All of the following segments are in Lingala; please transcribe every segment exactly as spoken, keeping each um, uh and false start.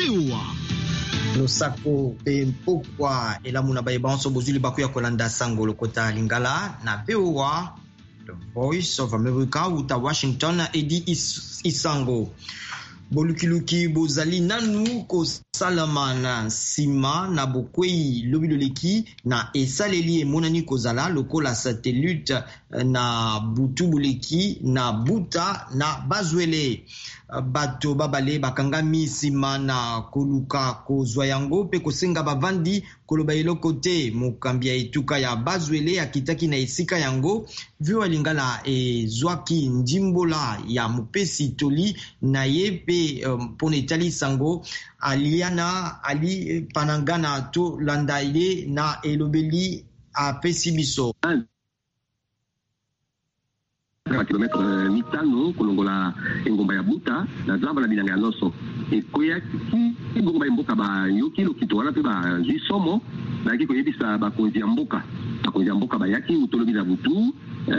V O A. Losako pe mpokwa elamuna baye banso bozuli bakuya kolanda sango lokota lingala na V O A, The Voice of America uta Washington edi is, isango. Bolukiluki bozali nanu ko salama na sima na bokwei lobiloleki na esaleli emonani kozala lokola satellite na butu buleki na buta na bazwele. Bato babale bakangami sima na koluka kozwa yango pe kosenga bavandi koloba eloko te. Mokambi ya etuka ya bazwele akitaki na esika yango vio alingala ezwaki ndimbola ya mopesi toli na ye pe um, pone etali sango aliana ali panangana to landa ile na elobeli apesi biso. Kilometre mitano kulongola engomba ya buta na zamba la bilanga ya loso ekoya ki ngomba ya mboka ba yoki lokito wana pe ba jisomo na ki koyebisa ba konzi ya mboka ba konzi ya mboka ba yaki utolobi na butu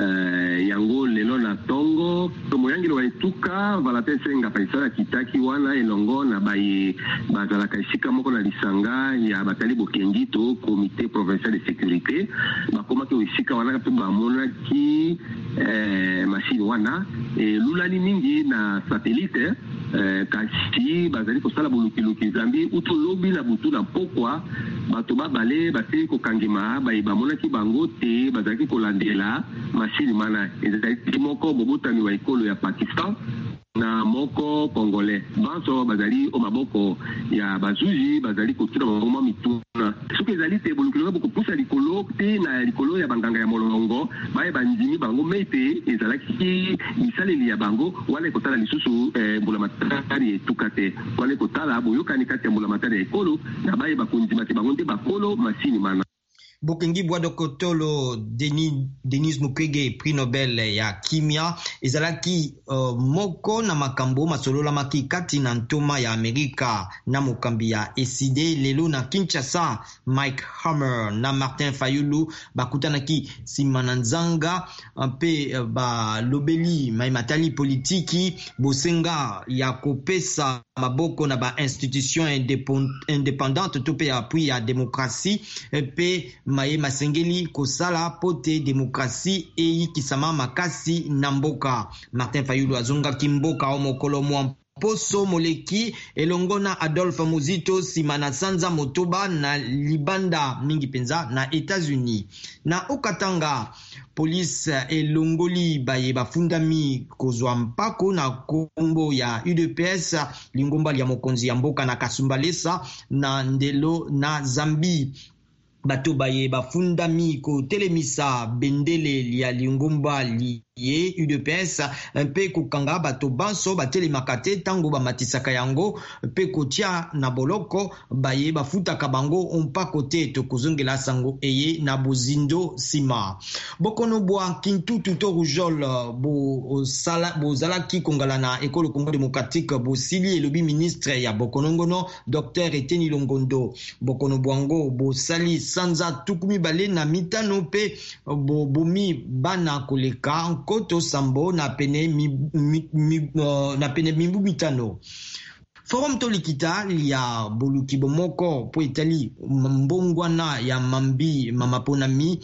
Uh, yango lelo na tongo tomoyangilo wa etuka vala pe senga paisala kitaki wana elongo na baye bazalaka esika moko na lisanga ya batali bokengi to comité provincial de sécurité bakomaki esika wana pe bamonaki eh, machine wana e lulani mingi na satellite eh, kasi bazali kosala bolukiluki zambi utolobi na butu na pokwa bato babale bateli kokangima baye bamonaki bango te bazalaki kolandela machine mana ezali moko bobotani wa ekolo ya Pakistan na moko congolais banso bazali o maboko ya bazuzi bazali kotuna mama mituna soki ezali te bolukilo boko pusa likolo te na likolo ya banganga ya molongo baye banjimi bango mete ezalaki misaleli ya bango wale kotala lisusu eh, mbula matari etukate wale kotala boyokani kati ya mbula matari ya ekolo na baye bakonjima te bango nde bakolo machine mana. Bokengi Bwado Kotolo Denis, Denis Mukwege prix Nobel ya kimia ezalaki uh, moko na makambo masolola maki kati na ntoma ya Amerika na mokambi ya E C D lelo na Kinshasa. Mike Hammer na Martin Fayulu bakutanaki sima na nzanga pe uh, ba lobeli maimatali politiki bosenga ya kopesa maboko na ba institution indépendante to pe appui ya demokrasi pe maye masengeli kosala pote demokrasi eyikisama makasi na mboka. Martin Fayulu azonga kimboka o mokolo mwa poso moleki elongona Adolphe Muzito simana sanza motoba na libanda mingi penza na États-Unis. Na Okatanga police elongoli baye bafundami kozwa mpako na kombo ya U D P S lingomba ya mokonzi ya mboka na Kasumbalesa na ndelo na Zambi. Bato baye bafundami ko telemisa bendele ya lingomba li ye U D P S mpe kokanga bato banso batelemaka te tango bamatisaka yango mpe kotia na boloko baye bafutaka bango mpako te tokozongela sango eye na bozindo sima. Bokono bwa kintutu to rujol bo sala bo zalaki kongala na ekolo Congo démocratique bo sili elobi ministre ya bokonongono Docteur Eteni Longondo. Bokono bwango bo sali sanza tukumi bale na mitano pe bo bomi bana koleka koto sambo na pene mi, mi, mi, uh, na pene mimbu mitano. Forum tolikita ya boluki bomoko po itali mbongwana ya mambi mamaponami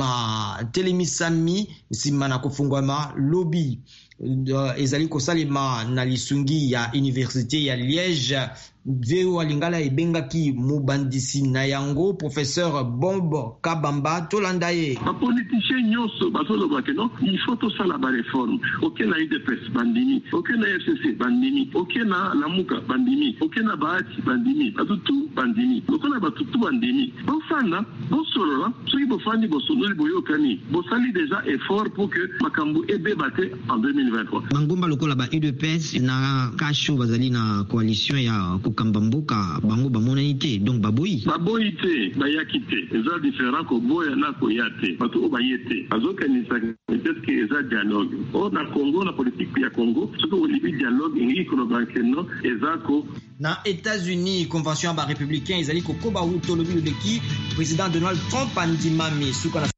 ma telemisami simana kufungwama lobby uh, ezali kosalema na lisungi ya université ya Liège. Veo alingala ebengaki mobandisi na yango professeur Bomb Kabamba tolandaye. Ba politicien nyonso bazoloba ke non il faut to sala ba réforme. OK na U D P S bandini, OK na F C C bandini, OK na Lamuka bandini, OK na Baati bandini, atutu bandini. Lokona batutu bandini. Bon fana, bon solo, soki bo fani bo sonoli boyokani. Bo sali déjà effort pour que makambu ebe bate en deux mille vingt-trois. Bangomba lokola ba U D P S na kasho bazali na coalition ya kambamboka bango bamonani te donc baboyi baboyi te bayaki te eza différent ko boya na ko yate bato obayete azokanisa peut-être que eza dialogue o na Congo na politique ya Congo ce que olibi dialogue ngi ko bankeno eza ko na États-Unis convention ba républicain ezali ko koba uto lobi leki président Donald Trump andimami suka